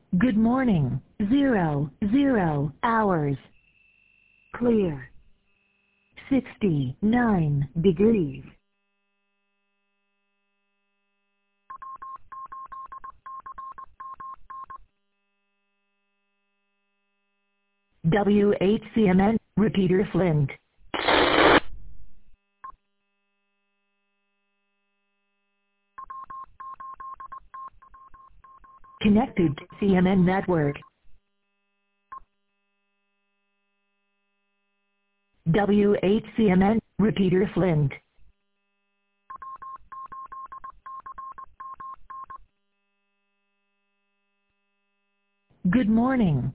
Good morning. 00 hours. Clear. 69 degrees. WHCMN, repeater Flint. Connected to CMN network. WHCMN, repeater Flint. Good morning.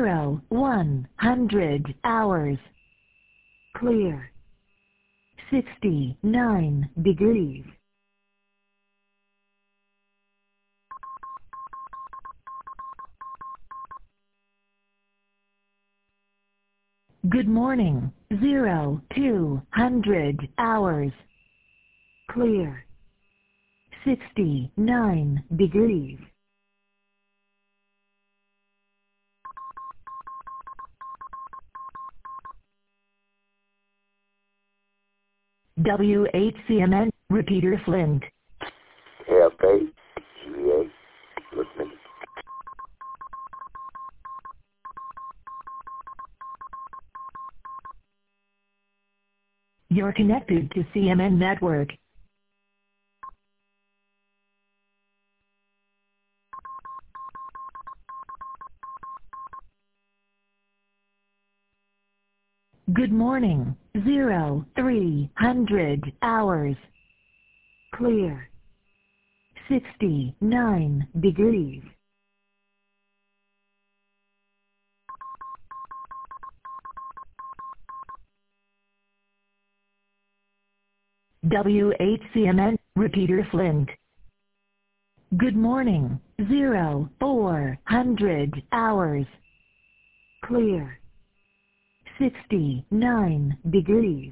100 hours. Clear. 69 degrees. Good morning. 200 hours. Clear. 69 degrees. WHCMN, repeater Flint. KFA, GVA, listening. You're connected to CMN network. Good morning. 300 hours. Clear. 69 degrees. WHCMN, repeater Flint. Good morning. 400 hours. Clear. 69 degrees.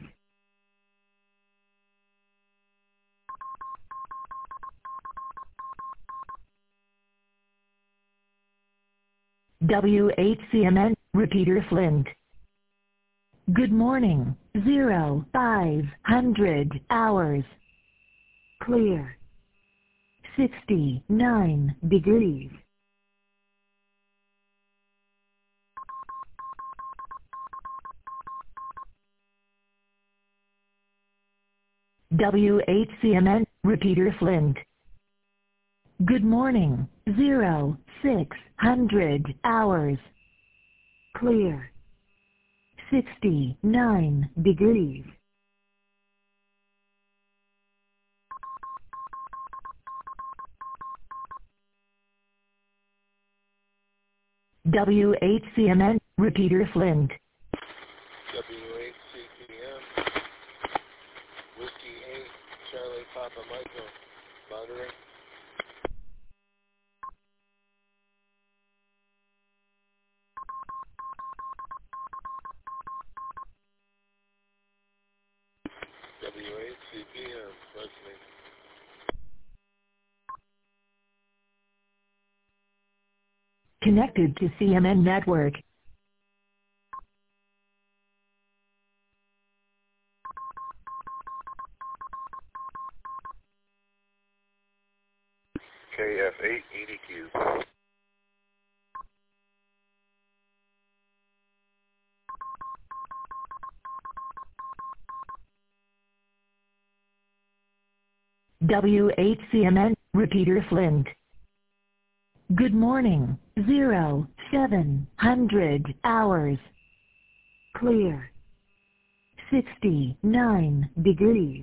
WHCMN, repeater Flint. Good morning. 500 hours. Clear. 69 degrees. WHCMN, repeater Flint. Good morning. 600 hours. Clear. 69 degrees. WHCMN, repeater Flint. WHCPM, Whiskey 8, Charlie Papa Michael, monitoring. WHCPM, listening. Connected to CMN network. KF8, EDQ. WHCMN, repeater Flint. Good morning. 700 hours. Clear. 69 degrees.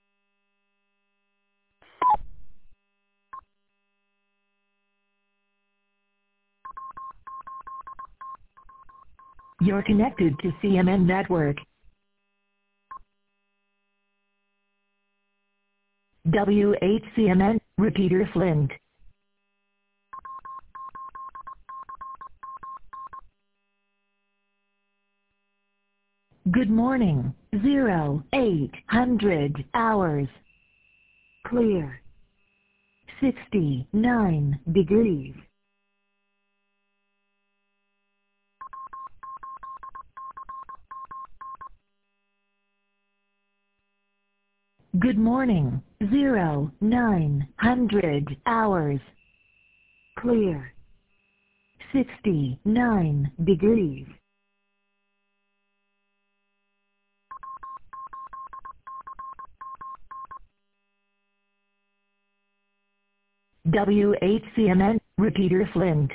You're connected to CMN network. WHCMN, repeater Flint. Good morning. 800 hours. Clear. 69 degrees. Good morning. 0900 hours. Clear. 69 degrees. WHCMN, Repeater Flint.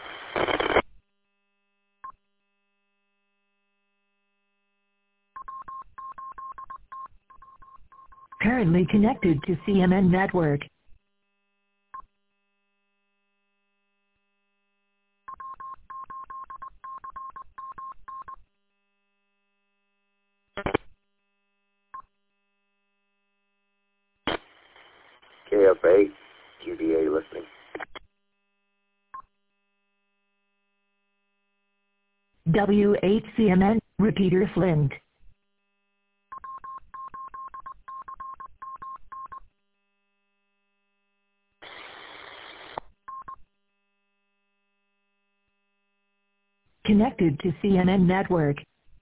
Currently connected to CMN network. KF8, GBA listening. WHCMN, Repeater Flint. Connected to CNN network.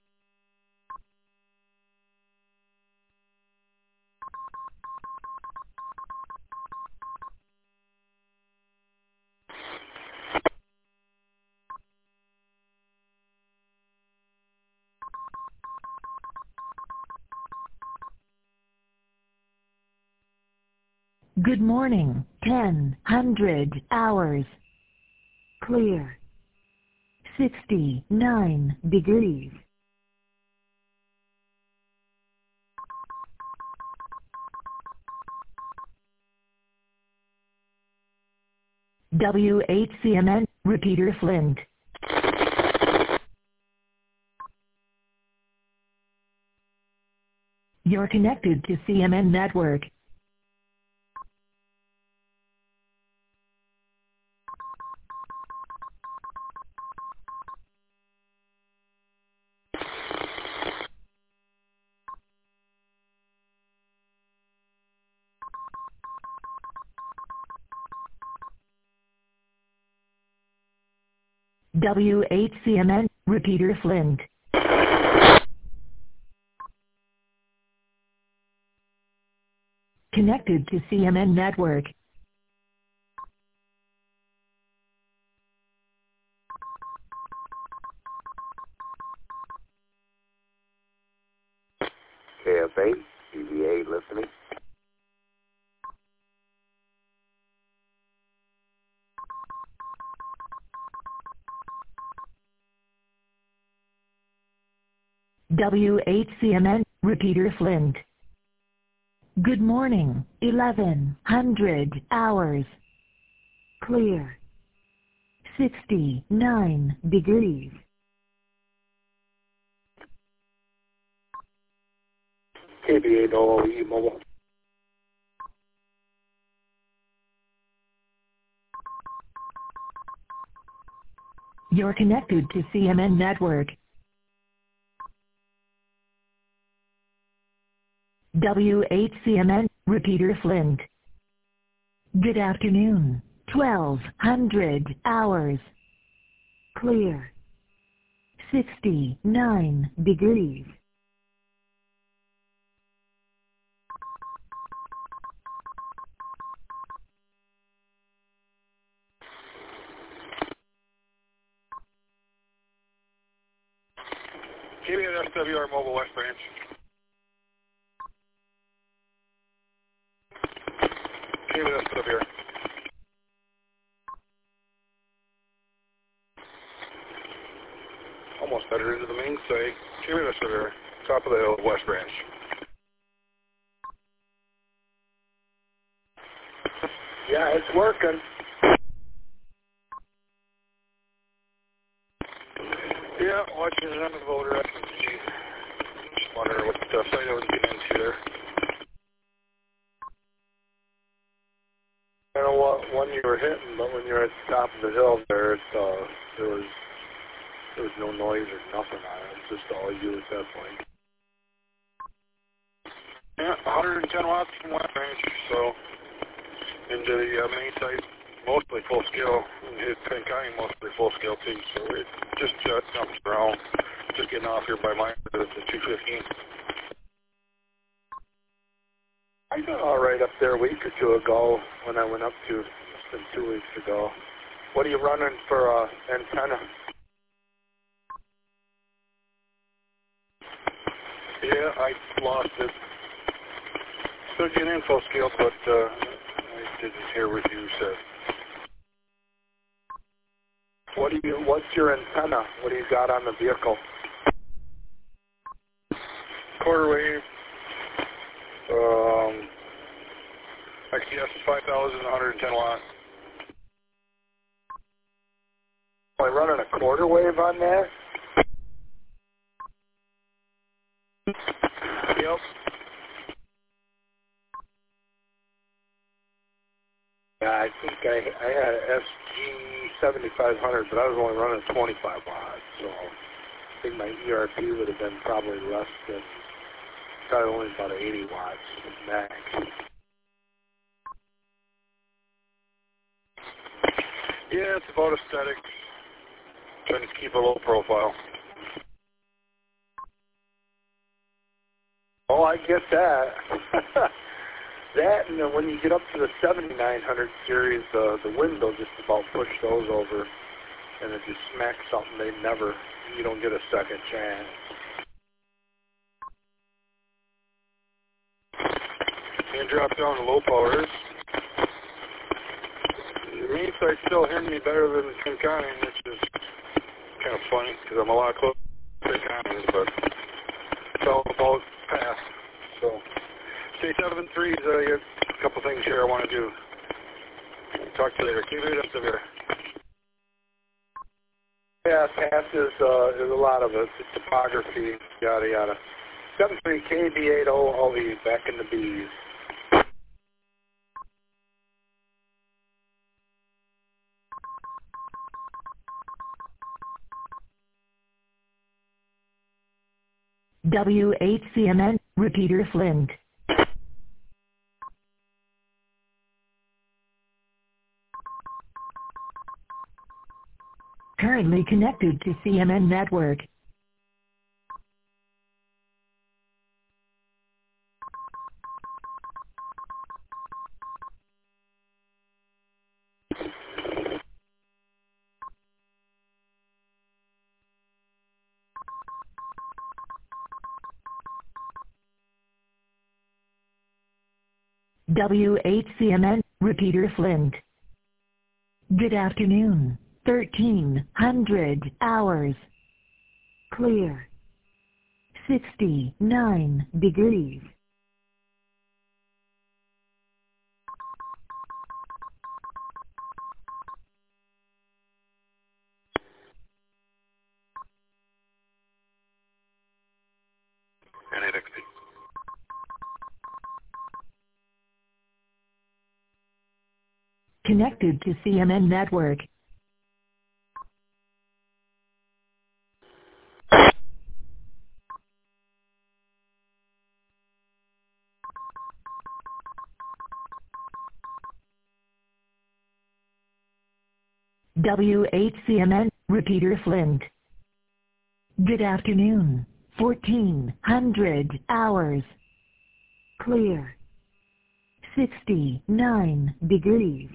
Good morning. 1000 hours. Clear. 69 degrees. WHCMN, Repeater Flint. You're connected to CMN network. WHCMN, Repeater Flint. Connected to CMN network. KF8, GBA listening. WHCMN, Repeater Flint. Good morning. 1100 hours. Clear. 69 degrees. KBA OOE mobile. You're connected to CMN network. WHCMN, Repeater Flint. Good afternoon. 1200 hours. Clear. 69 degrees. KBA SWR mobile West Branch. KBA SWR. Almost better into the main site. KBA SWR. Top of the hill, West Branch. Yeah, it's working. Yeah, watching it on the voter SMG. Just wondering what site I was getting into there. I don't know what one you were hitting, but when you're at the top of the hill there, there was no noise or nothing on it. It's just all you at that point. Yeah, 110 watts from West Branch, so into the main site, mostly full scale. It's Penn County, mostly full scale too, so it just jumps around. Just getting off here by my, it's a 215. I got all right up there a week or two ago when I went up to, it's been 2 weeks ago. What are you running for antenna? Yeah, I lost it. Still getting info scale, but I didn't hear what you said. What's your antenna? What do you got on the vehicle? Quarter wave. XCS is 5,110 watts. Am I running a quarter wave on that? Yep. Yeah, I think I had an SG7500, but I was only running 25 watts, so I think my ERP would have been probably less than, probably only about 80 watts max. Yeah, it's about aesthetic. Trying to keep a low profile. Oh, I get that. That, and then when you get up to the 7900 series, the wind will just about push those over, and it just smacks something you don't get a second chance. And drop down to low powers. The main site's still hearing me better than Kinconning, which is kind of funny, because I'm a lot closer to Kinconning, but it's all about pass, so... K73's a couple things here I want to do. Talk to you later. Keep it up there. Yeah, pass is a lot of it. It's topography, yada yada. 73 KB80OE back in the B's. WHCMN, repeater Flint. Currently connected to CMN network. WHCMN, repeater Flint. Good afternoon. 1300 hours. Clear. 69 degrees. NAXP. Connected to CMN network. WHCMN, repeater Flint. Good afternoon. 1400 hours. Clear. 69 degrees.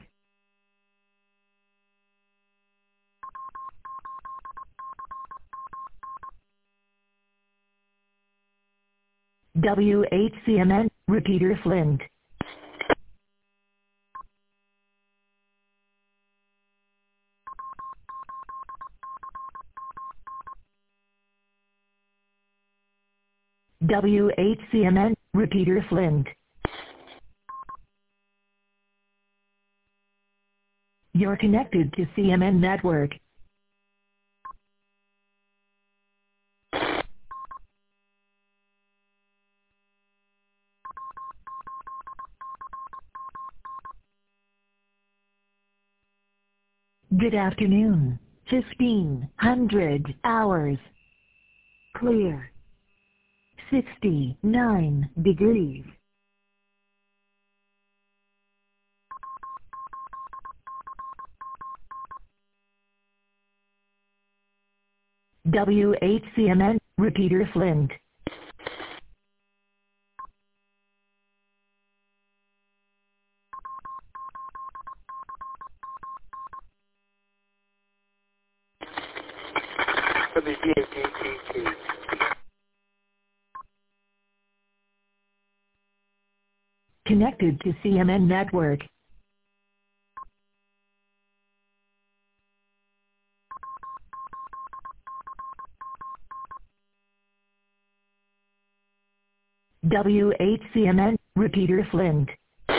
WHCMN, repeater Flint. WHCMN, repeater Flint. You're connected to CMN network. Good afternoon. 1500 hours. Clear. 69 degrees. WHCMN, repeater Flint. WDATTT. Connected to CMN Network. WHCMN, repeater Flint.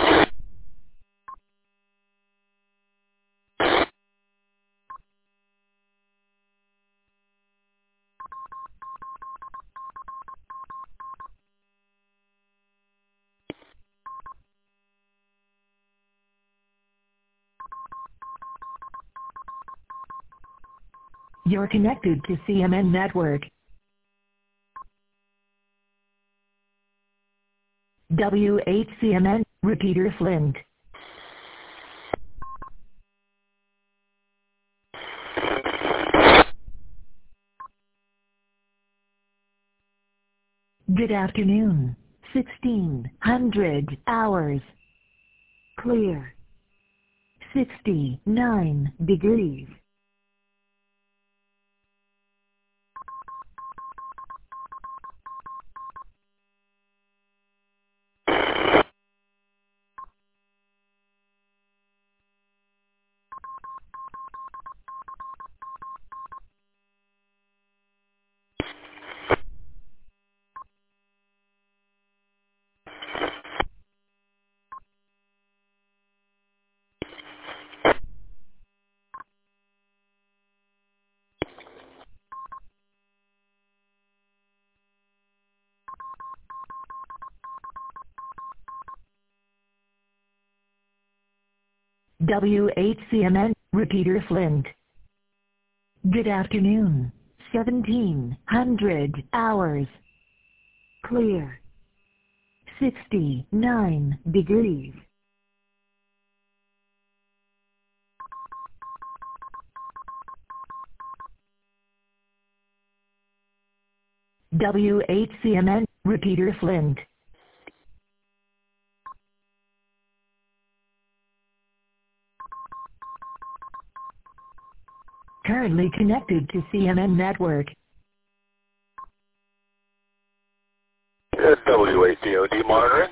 You're connected to CMN Network. WHCMN, repeater Flint. Good afternoon. 1600 hours. Clear. 69 degrees. WHCMN, repeater Flint. Good afternoon. 1700 hours. Clear. 69 degrees. WHCMN, repeater Flint. Currently connected to CMN Network. WATOD monitoring.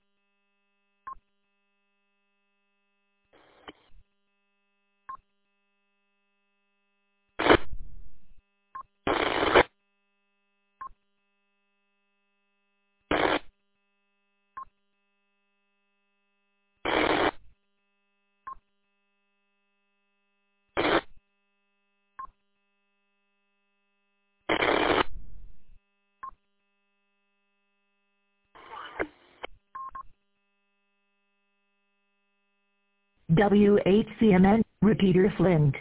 WHCMN, repeater Flint.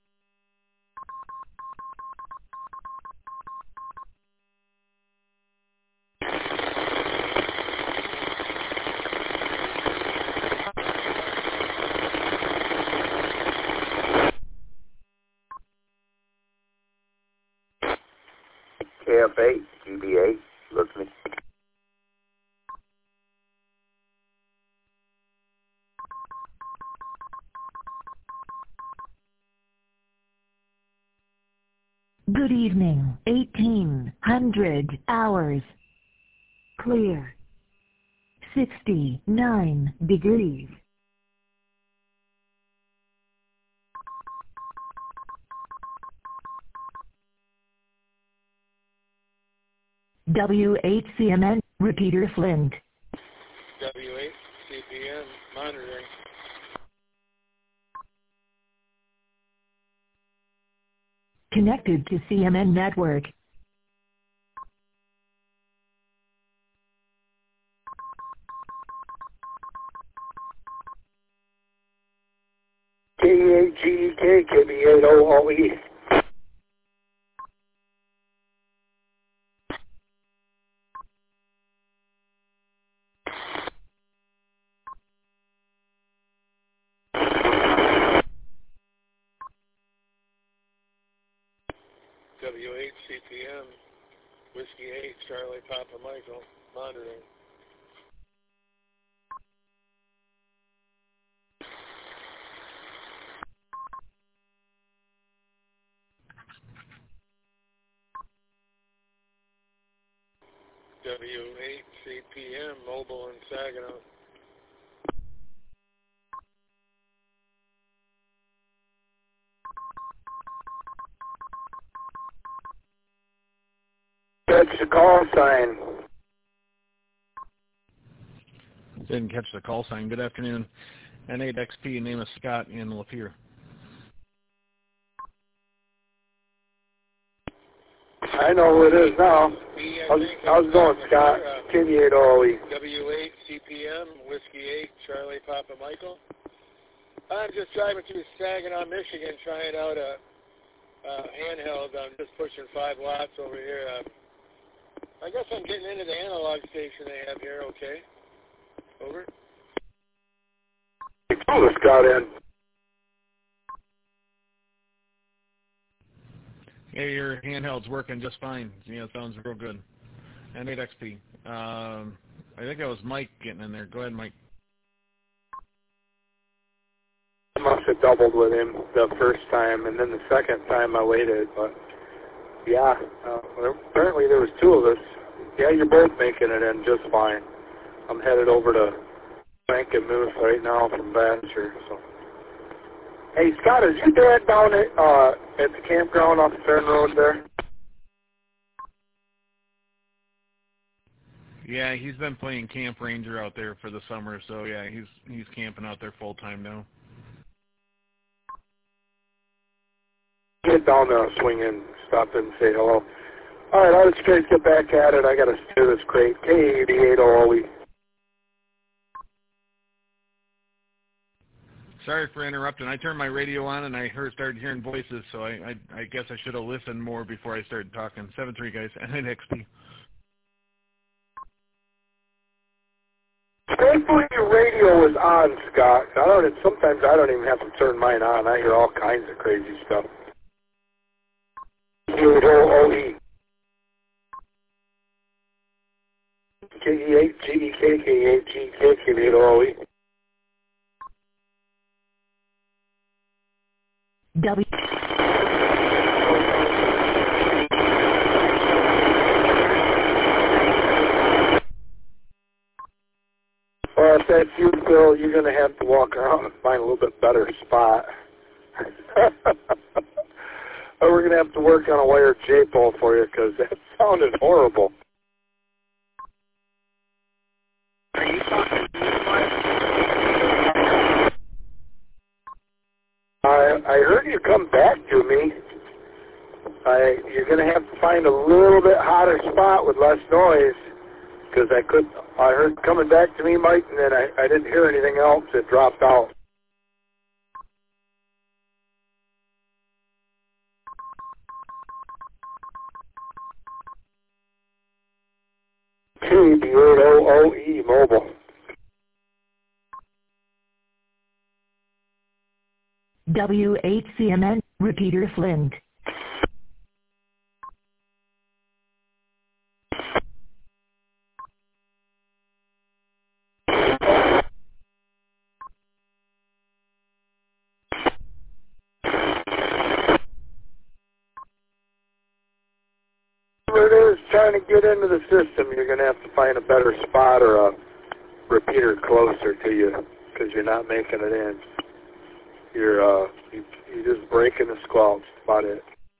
KF8, GBA, listening. Good evening. 1800 hours. Clear. 69 degrees. WHCMN, repeater Flint. WHCPM monitoring. Connected to CMN Network. KEAGEK, KB8OOE. WHCPM, Whiskey 8, Charlie Papa Michael, monitoring. W8CPM, mobile in Saginaw. Catch the call sign. Didn't catch the call sign. Good afternoon. N8XP, name is Scott in Lapeer. I know who it is now. How's it going, Scott? KV8 OE. W8CPM, Whiskey 8, Charlie Papa Michael. I'm just driving through Saginaw, Michigan, trying out a handheld. I'm just pushing 5 watts over here. I guess I'm getting into the analog station they have here, okay? Over. Pull the Scott in. Yeah, your handheld's working just fine. Yeah, it sounds real good. N8XP. I think that was Mike getting in there. Go ahead, Mike. I must have doubled with him the first time, and then the second time I waited. But yeah, apparently there was 2 of us. Yeah, you're both making it in just fine. I'm headed over to Frankenmuth right now from Baxter. So, hey Scott, is your dad down at the campground off the Fern Road there? Yeah, he's been playing Camp Ranger out there for the summer, so yeah, he's camping out there full time now. Get down there, I'll swing in, stop in and say hello. All right, I'll let you guys get back at it. I got to steer this crate. KV8 OE. Sorry for interrupting. I turned my radio on and I started hearing voices, so I guess I should have listened more before I started talking. 7-3 guys, N8XP. Thankfully your radio is on, Scott. Sometimes I don't even have to turn mine on. I hear all kinds of crazy stuff. KV8 OE. KV8 GEK, KV8 GEK, KV8 OE. W. Well, if that's you, Phil, you're going to have to walk around and find a little bit better spot. Or we're going to have to work on a wired J-pole for you because that sounded horrible. I heard you come back to me. You're going to have to find a little bit hotter spot with less noise because I heard coming back to me, Mike, and then I didn't hear anything else. It dropped out. KV8 OE mobile. W8CMN, repeater Flint. Whatever it is trying to get into the system, you're going to have to find a better spot or a repeater closer to you because you're not making it in. You're just breaking the squelch. That's about it.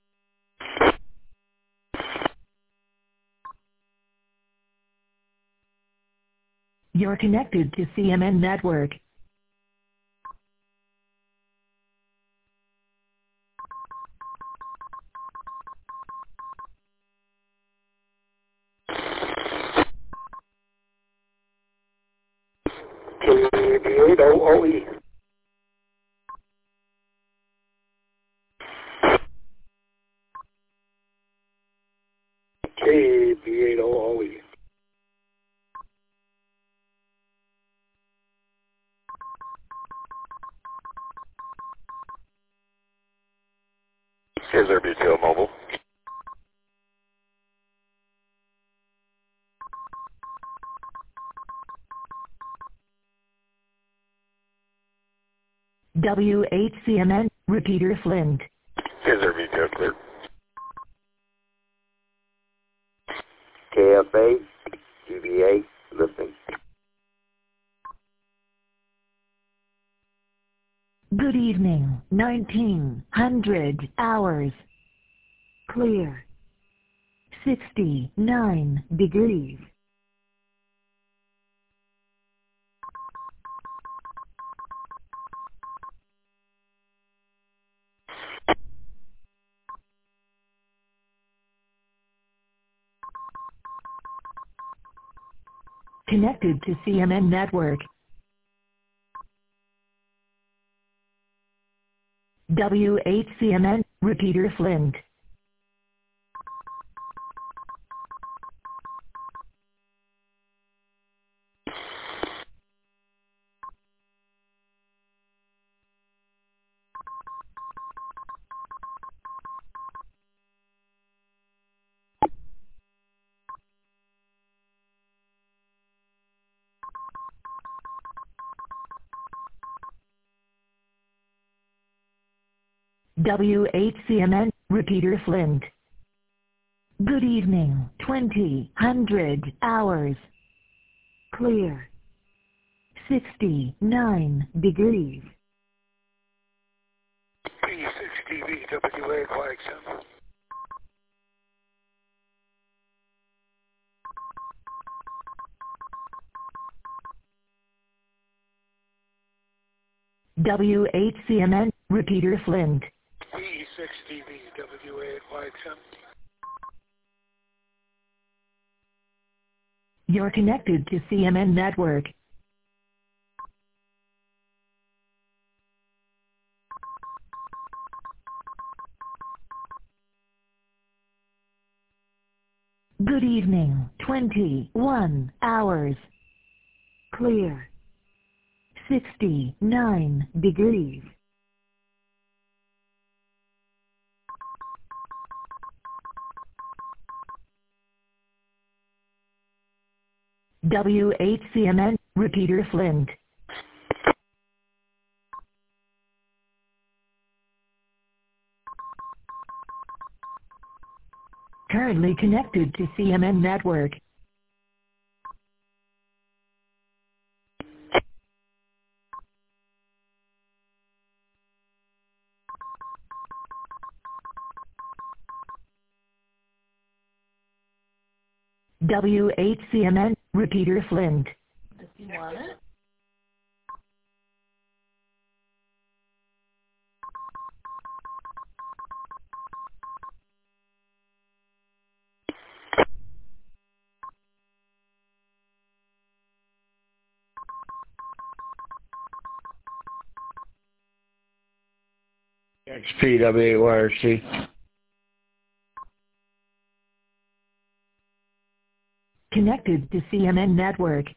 You're connected to CMN Network. KV8 OE. KV8 OE. Here's our BTO mobile. W8CMN, repeater Flint. Here's our BTO clear. KF8 DBA, listening. Good evening, 1900 hours. Clear. 69 degrees. Connected to CMN Network. W8CMN, repeater Flint. W8CMN, repeater Flint. Good evening, 2000 hours. Clear. 69 degrees. P6TV, WA, Clarkson. W8CMN, repeater Flint. P6TV, WA, Clarkson. You're connected to CMN Network. Good evening, 21 hours. Clear. 69 degrees. W8CMN, repeater Flint. Currently connected to CMN Network. W8CMN, repeater Flint. If you want it. XPWRC. Connected to CMN Network.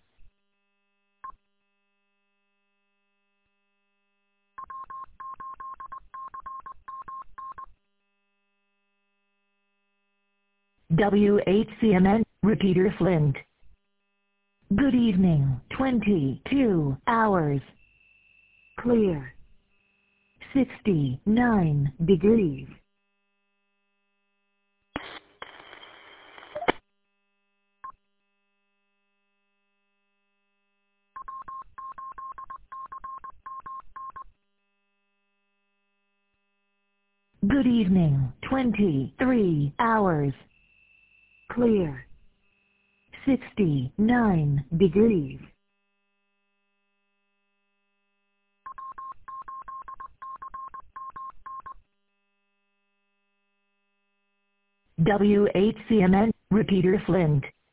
W8CMN, repeater Flint. Good evening, 22 hours. Clear. 69 degrees. Good evening, 23 hours. Clear. 69 degrees. W8CMN, repeater Flint.